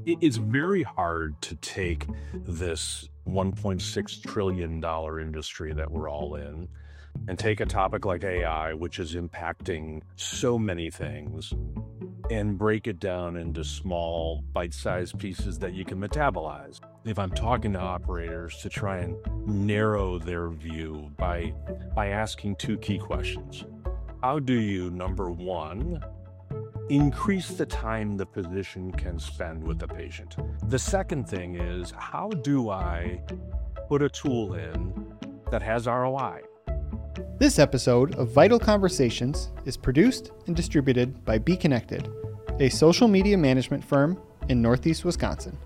It's very hard to take this $1.6 trillion industry that we're all in and take a topic like AI, which is impacting so many things, and break it down into small, bite-sized pieces that you can metabolize. If I'm talking to operators to try and narrow their view by asking two key questions. How do you, number one, increase the time the physician can spend with the patient? The second thing is, how do I put a tool in that has ROI? This episode of Vital Conversations is produced and distributed by Be Connected, a social media management firm in Northeast Wisconsin.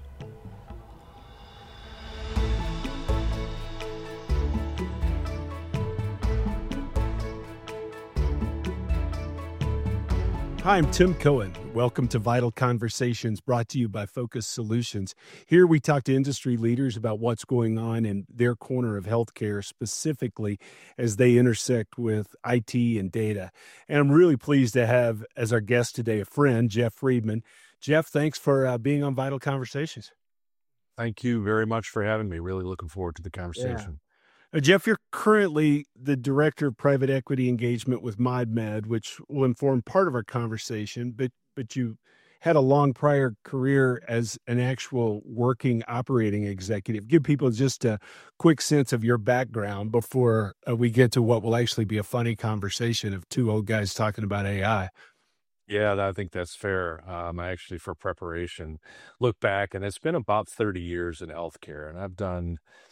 Hi, I'm Tim Cohen. Welcome to Vital Conversations, brought to you by Focus Solutions. Here we talk to industry leaders about what's going on in their corner of healthcare, specifically as they intersect with IT and data. And I'm really pleased to have as our guest today a friend, Jeff Friedman. Jeff, thanks for being on Vital Conversations. Thank you very much for having me. Really looking forward to the conversation. Jeff, you're currently the Director of Private Equity Engagement with MindMed, which will inform part of our conversation, but you had a long prior career as an actual working operating executive. Give people just a quick sense of your background before we get to what will actually be a funny conversation of two old guys talking about AI. Yeah, I think that's fair. I actually, for preparation, look back, and it's been about 30 years in healthcare, and I've done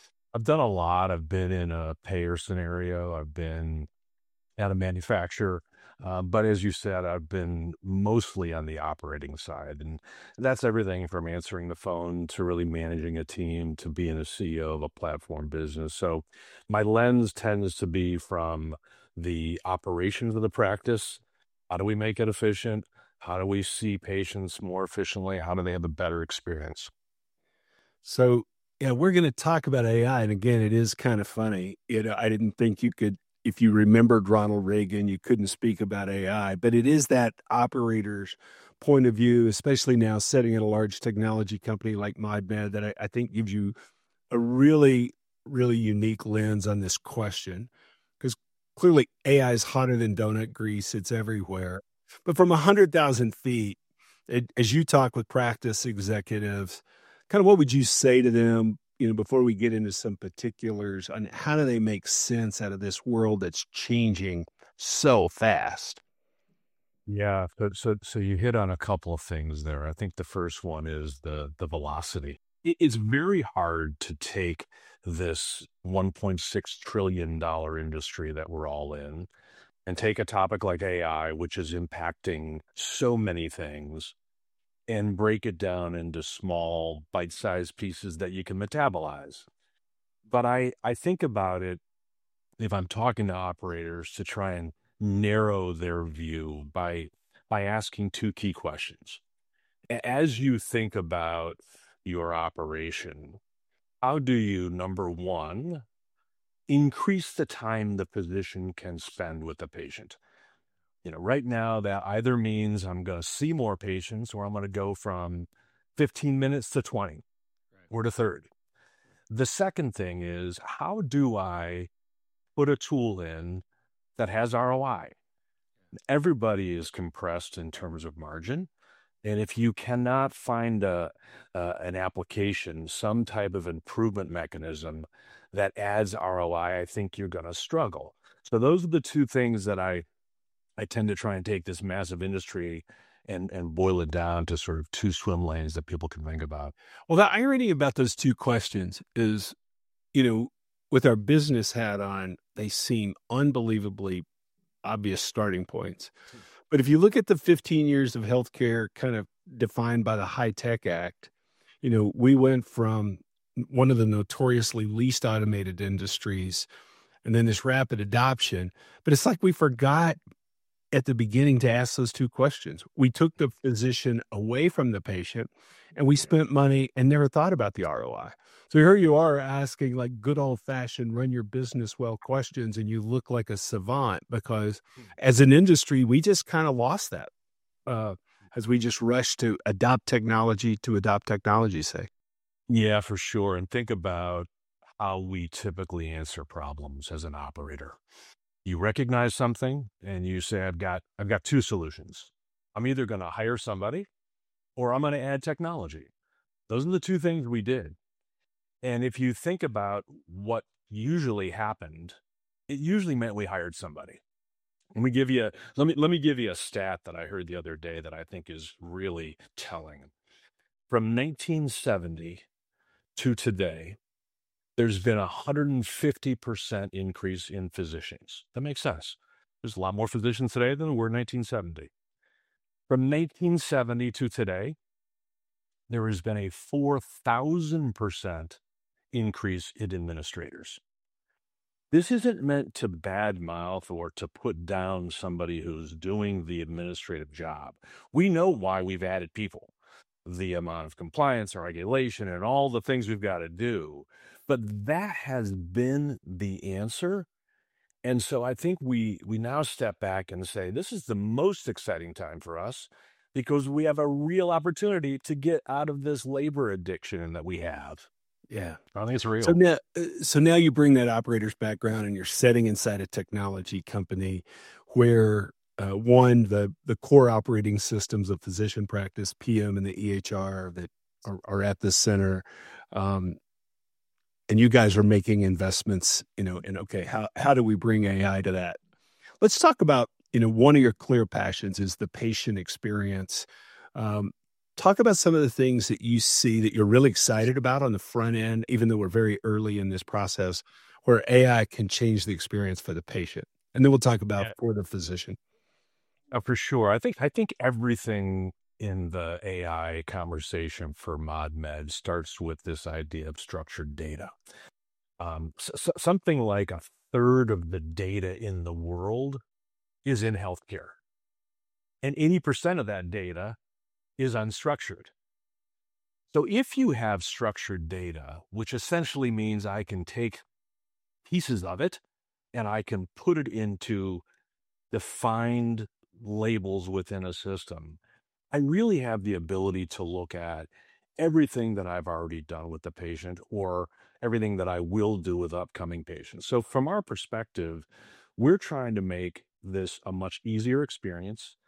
a lot. I've been in a payer scenario. I've been at a manufacturer. But as you said, I've been mostly on the operating side. And that's everything from answering the phone to really managing a team to being a CEO of a platform business. So my lens tends to be from the operations of the practice. How do we make it efficient? How do we see patients more efficiently? How do they have a better experience? So, yeah, we're going to talk about AI. And again, it is kind of funny. I didn't think you could, if you remembered Ronald Reagan, you couldn't speak about AI, but it is that operator's point of view, especially now setting at a large technology company like MindMed, that I think gives you a really, really unique lens on this question. Because clearly AI is hotter than donut grease. It's everywhere. But from 100,000 feet, as you talk with practice executives, kind of what would you say to them, before we get into some particulars on how do they make sense out of this world that's changing so fast? Yeah, so you hit on a couple of things there. I think the first one is the velocity. It's very hard to take this $1.6 trillion industry that we're all in and take a topic like AI, which is impacting so many things, and break it down into small, bite-sized pieces that you can metabolize. But I think about it, if I'm talking to operators, to try and narrow their view by asking two key questions. As you think about your operation, how do you, number one, increase the time the physician can spend with the patient? Right now, that either means I'm going to see more patients or I'm going to go from 15 minutes to 20 or to 30. The second thing is, how do I put a tool in that has ROI? Everybody is compressed in terms of margin. And if you cannot find an application, some type of improvement mechanism that adds ROI, I think you're going to struggle. So those are the two things that I tend to try and take this massive industry and boil it down to sort of two swim lanes that people can think about. Well, the irony about those two questions is, with our business hat on, they seem unbelievably obvious starting points. But if you look at the 15 years of healthcare kind of defined by the HITECH Act, we went from one of the notoriously least automated industries and then this rapid adoption. But it's like we forgot at the beginning to ask those two questions. We took the physician away from the patient and we spent money and never thought about the ROI. So here you are asking like good old fashioned run your business well questions, and you look like a savant because as an industry, we just kind of lost that. as we just rush to adopt technology say. Yeah, for sure. And think about how we typically answer problems as an operator. You recognize something and you say, I've got two solutions. I'm either going to hire somebody or I'm going to add technology. Those are the two things we did. And if you think about what usually happened, it usually meant we hired somebody. Let me give you a stat that I heard the other day that I think is really telling. From 1970 to today, there's been a 150% increase in physicians. That makes sense. There's a lot more physicians today than there were in 1970. From 1970 to today, there has been a 4,000% increase in administrators. This isn't meant to badmouth or to put down somebody who's doing the administrative job. We know why we've added people, the amount of compliance and regulation and all the things we've got to do. But that has been the answer. And so I think we now step back and say, this is the most exciting time for us because we have a real opportunity to get out of this labor addiction that we have. Yeah. I think it's real. So now you bring that operator's background and you're setting inside a technology company where the core operating systems of physician practice, PM, and the EHR that are at the center. And you guys are making investments, in okay, how do we bring AI to that? Let's talk about, one of your clear passions is the patient experience. Talk about some of the things that you see that you're really excited about on the front end, even though we're very early in this process, where AI can change the experience for the patient. And then we'll talk about for the physician. For sure. I think everything in the AI conversation for ModMed starts with this idea of structured data. Something like a third of the data in the world is in healthcare. And 80% of that data is unstructured. So if you have structured data, which essentially means I can take pieces of it and I can put it into defined labels within a system, I really have the ability to look at everything that I've already done with the patient or everything that I will do with upcoming patients. So from our perspective, we're trying to make this a much easier experience,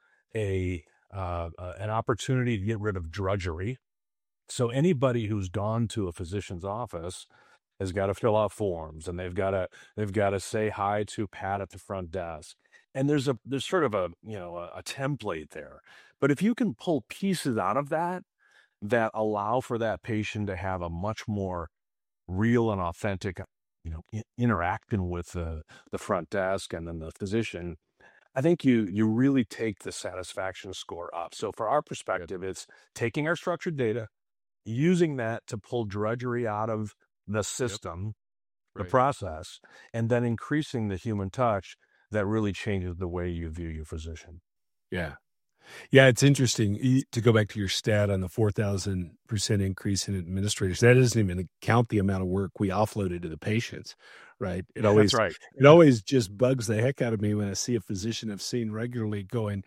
an opportunity to get rid of drudgery. So anybody who's gone to a physician's office has got to fill out forms, and they've got to say hi to Pat at the front desk. And there's sort of a template there. But if you can pull pieces out of that allow for that patient to have a much more real and authentic, interaction with the front desk and then the physician, I think you really take the satisfaction score up. So for our perspective, it's taking our structured data, using that to pull drudgery out of the system, the process, and then increasing the human touch that really changes the way you view your physician. Yeah. Yeah, it's interesting to go back to your stat on the 4,000% increase in administrators. That doesn't even count the amount of work we offloaded to the patients, right? That's right. It always just bugs the heck out of me when I see a physician I've seen regularly going,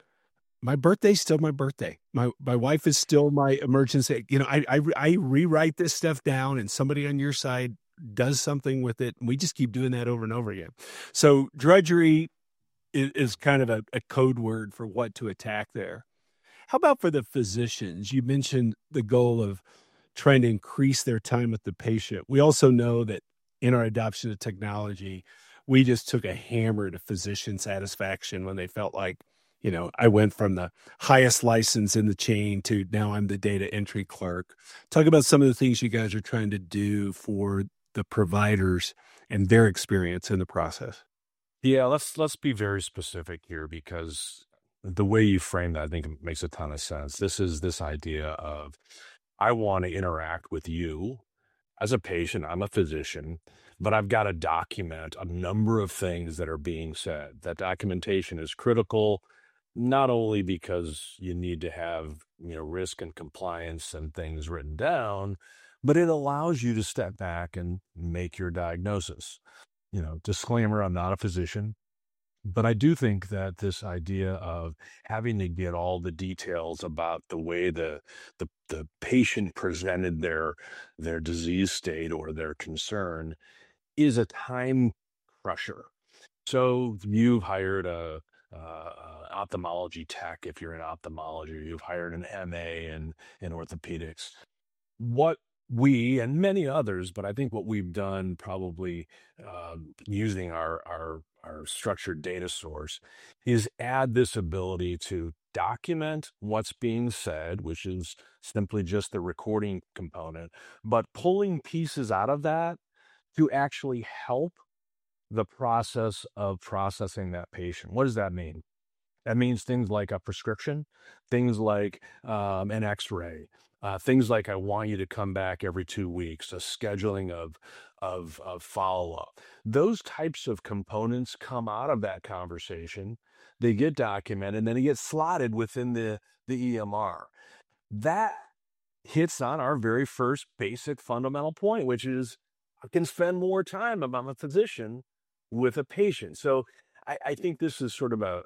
my birthday's still my birthday. My wife is still my emergency. I rewrite this stuff down and somebody on your side does something with it. And we just keep doing that over and over again. So drudgery is kind of a code word for what to attack there. How about for the physicians? You mentioned the goal of trying to increase their time with the patient. We also know that in our adoption of technology, we just took a hammer to physician satisfaction when they felt like, I went from the highest license in the chain to now I'm the data entry clerk. Talk about some of the things you guys are trying to do for the providers and their experience in the process. Yeah, let's be very specific here because the way you frame that, I think makes a ton of sense. This is this idea of I want to interact with you as a patient. I'm a physician, but I've got to document a number of things that are being said. That documentation is critical, not only because you need to have, risk and compliance and things written down, but it allows you to step back and make your diagnosis. Disclaimer, I'm not a physician. But I do think that this idea of having to get all the details about the way the patient presented their disease state or their concern is a time crusher. So you've hired ophthalmology tech if you're in ophthalmology, you've hired an MA in orthopedics. What we and many others, but I think what we've done probably using our structured data source is add this ability to document what's being said, which is simply just the recording component, but pulling pieces out of that to actually help the process of processing that patient. What does that mean? That means things like a prescription, things like an X-ray, things like I want you to come back every 2 weeks, a scheduling of follow-up. Those types of components come out of that conversation. They get documented, and then it gets slotted within the EMR. That hits on our very first basic fundamental point, which is I can spend more time if I'm a physician with a patient. So I think this is sort of a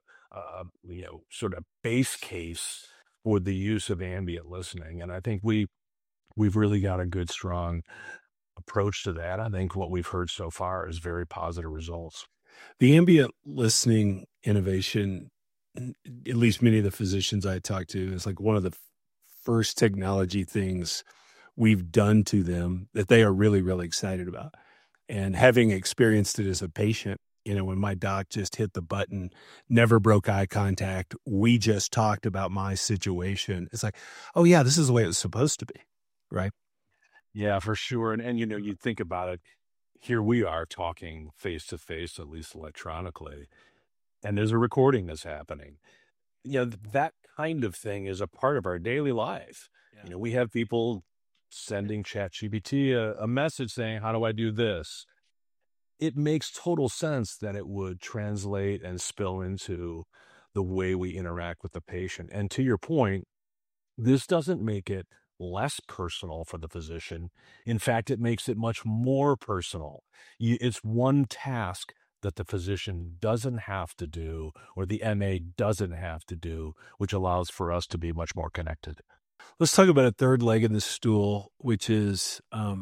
sort of base case for the use of ambient listening, and I think we've really got a good, strong approach to that. I think what we've heard so far is very positive results. The ambient listening innovation, at least many of the physicians I talk to, is like one of the first technology things we've done to them that they are really, really excited about. And having experienced it as a patient, when my doc just hit the button, never broke eye contact, we just talked about my situation. It's like, oh yeah, this is the way it was supposed to be, right? Yeah, for sure. And you think about it, here we are talking face to face, at least electronically, and there's a recording that's happening. That kind of thing is a part of our daily life. Yeah. We have people sending ChatGPT a message saying, how do I do this? It makes total sense that it would translate and spill into the way we interact with the patient. And to your point, this doesn't make it less personal for the physician. In fact, it makes it much more personal. It's one task that the physician doesn't have to do, or the MA doesn't have to do, which allows for us to be much more connected. Let's talk about a third leg in the stool, which is the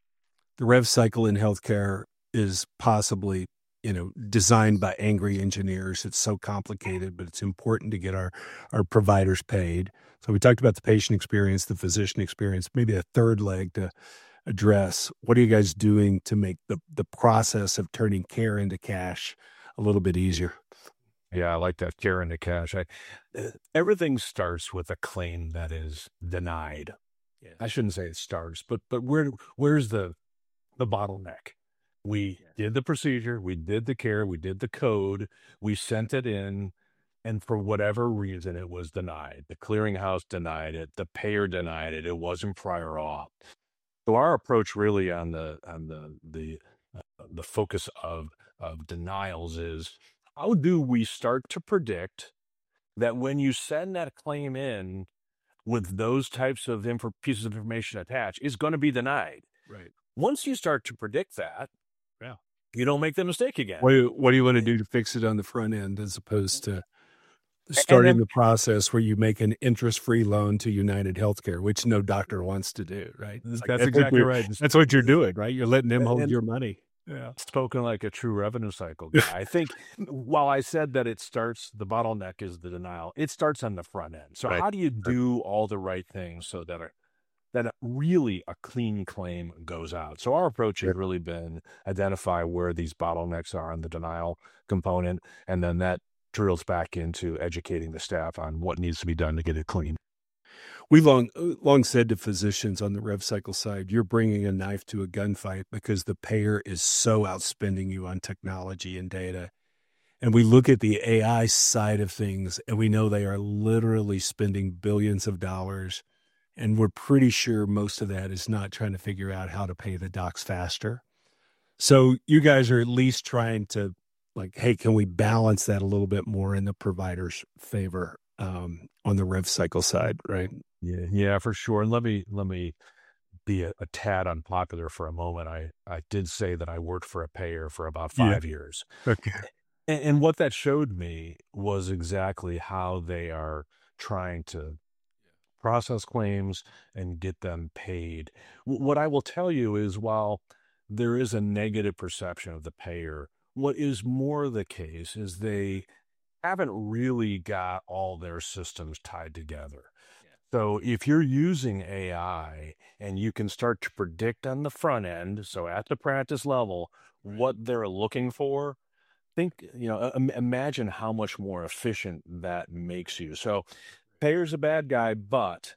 rev cycle in healthcare is possibly, designed by angry engineers. It's so complicated, but it's important to get our providers paid. So we talked about the patient experience, the physician experience, maybe a third leg to address. What are you guys doing to make the process of turning care into cash a little bit easier? Yeah, I like that, care into cash. Everything starts with a claim that is denied. Yeah. I shouldn't say it starts, but where's the bottleneck? We did the procedure, we did the care, we did the code, we sent it in, and for whatever reason, it was denied. The clearinghouse denied it, the payer denied it, it wasn't prior auth. So our approach really on the focus of denials is, how do we start to predict that when you send that claim in with those types of pieces of information attached, it's going to be denied? Right. Once you start to predict that, you don't make the mistake again. What do you want to do to fix it on the front end, as opposed to starting the process where you make an interest-free loan to United Healthcare, which no doctor wants to do, right? That's exactly right. That's what you're doing, right? You're letting them hold your money. Yeah. Spoken like a true revenue cycle guy. I think while I said that the bottleneck is the denial, it starts on the front end. So how do you do all the right things so that really a clean claim goes out? So our approach has really been identify where these bottlenecks are on the denial component, and then that drills back into educating the staff on what needs to be done to get it clean. We've long said to physicians on the rev cycle side, you're bringing a knife to a gunfight because the payer is so outspending you on technology and data. And we look at the AI side of things, and we know they are literally spending billions of dollars. And we're pretty sure most of that is not trying to figure out how to pay the docs faster. So you guys are at least trying to, like, hey, can we balance that a little bit more in the provider's favor on the rev cycle side, right? Yeah, for sure. And let me be a tad unpopular for a moment. I did say that I worked for a payer for about 5 years. Okay. And what that showed me was exactly how they are trying to process claims and get them paid. What I will tell you is while there is a negative perception of the payer, what is more the case is they haven't really got all their systems tied together. So if you're using AI and you can start to predict on the front end, so at the practice level, what they're looking for, think, imagine how much more efficient that makes you. So payer's a bad guy, but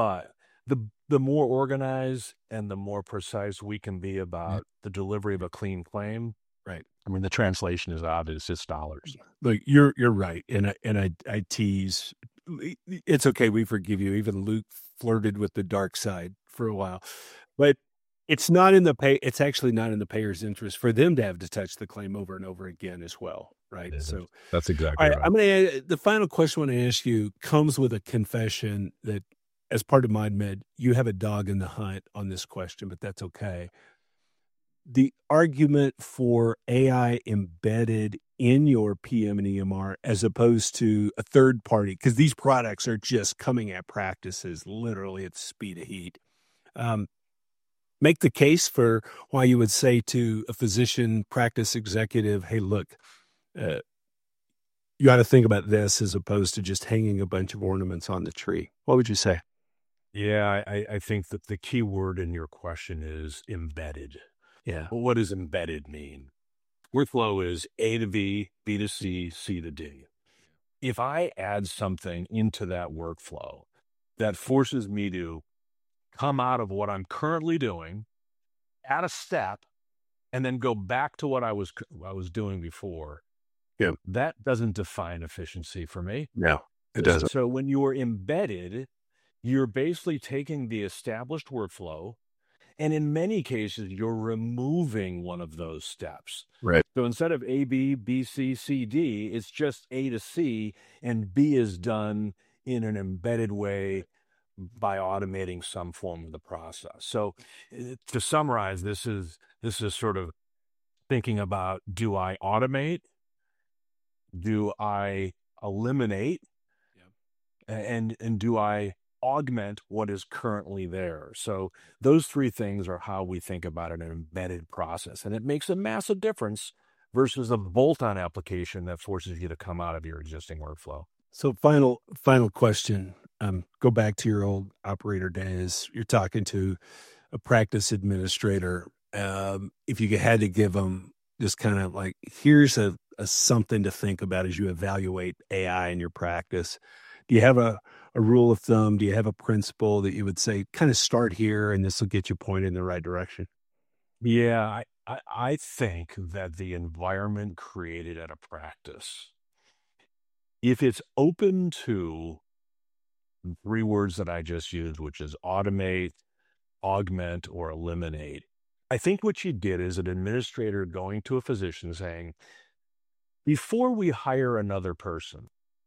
the more organized and the more precise we can be about the delivery of a clean claim, Right. I mean, the translation is obvious. It's dollars. Look, you're right, and I tease. It's okay. We forgive you. Even Luke flirted with the dark side for a while, but it's not in the pay. It's actually not in the payer's interest for them to have to touch the claim over and over again as well, right? So That's all exactly right, right. the final question I want to ask you comes with a confession that, as part of MindMed, you have a dog in the hunt on this question, but that's okay. The argument for AI embedded in your PM and EMR as opposed to a third party, because these products are just coming at practices literally at the speed of heat. Make the case for why you would say to a physician practice executive, hey, look, you ought to think about this as opposed to just hanging a bunch of ornaments on the tree. What would you say? Yeah, I think that the key word in your question is embedded. Yeah. Well, what does embedded mean? Workflow is A to B, B to C, C to D. If I add something into that workflow that forces me to come out of what I'm currently doing, add a step, and then go back to what I was doing before, that doesn't define efficiency for me. No, it doesn't. So when you're embedded, you're basically taking the established workflow, and in many cases, you're removing one of those steps. Right. So instead of A, B, B, C, C, D, it's just A to C, and B is done in an embedded way by automating some form of the process. So to summarize, this is sort of thinking about, do I automate? Do I eliminate? And do I augment what is currently there? So those three things are how we think about an embedded process. And it makes a massive difference versus a bolt-on application that forces you to come out of your existing workflow. So final question. Go back to your old operator days. You're talking to a practice administrator. If you had to give them just kind of like, here's a something to think about as you evaluate AI in your practice. Do you have a rule of thumb? Do you have a principle that you would say, kind of start here and this will get you pointed in the right direction? Yeah, I think that the environment created at a practice, if it's open to the three words that I just used, which is automate, augment, or eliminate, I think what you did is an administrator going to a physician saying, before we hire another person,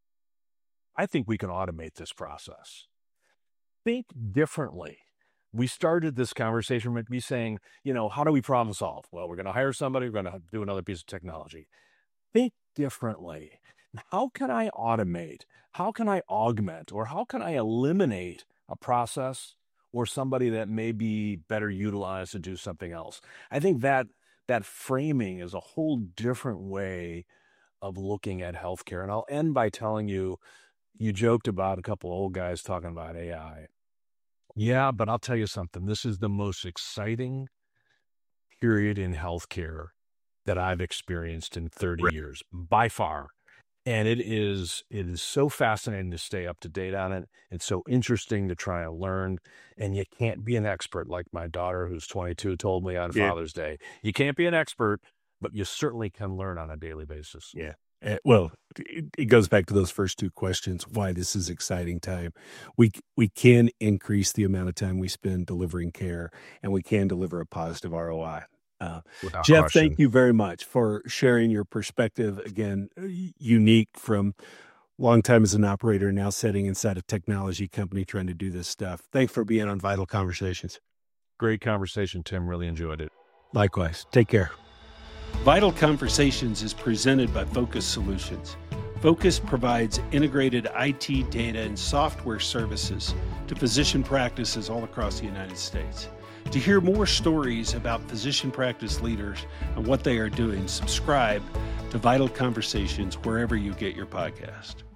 I think we can automate this process. Think differently. We started this conversation with me saying, how do we problem solve? Well, we're going to hire somebody, we're going to do another piece of technology. Think differently. How can I automate? How can I augment? Or how can I eliminate a process or somebody that may be better utilized to do something else? I think that framing is a whole different way of looking at healthcare. And I'll end by telling you, you joked about a couple of old guys talking about AI. Yeah, but I'll tell you something. This is the most exciting period in healthcare that I've experienced in 30 years, by far. And it is so fascinating to stay up to date on it. It's so interesting to try and learn. And you can't be an expert, like my daughter, who's 22, told me on Father's Day. You can't be an expert, but you certainly can learn on a daily basis. Yeah. Well, it goes back to those first two questions, why this is exciting time. We can increase the amount of time we spend delivering care, and we can deliver a positive ROI. Jeff, question. Thank you very much for sharing your perspective. Again, unique from long time as an operator, now sitting inside a technology company trying to do this stuff. Thanks for being on Vital Conversations. Great conversation, Tim. Really enjoyed it. Likewise. Take care. Vital Conversations is presented by Focus Solutions. Focus provides integrated IT data and software services to physician practices all across the United States. To hear more stories about physician practice leaders and what they are doing, subscribe to Vital Conversations wherever you get your podcast.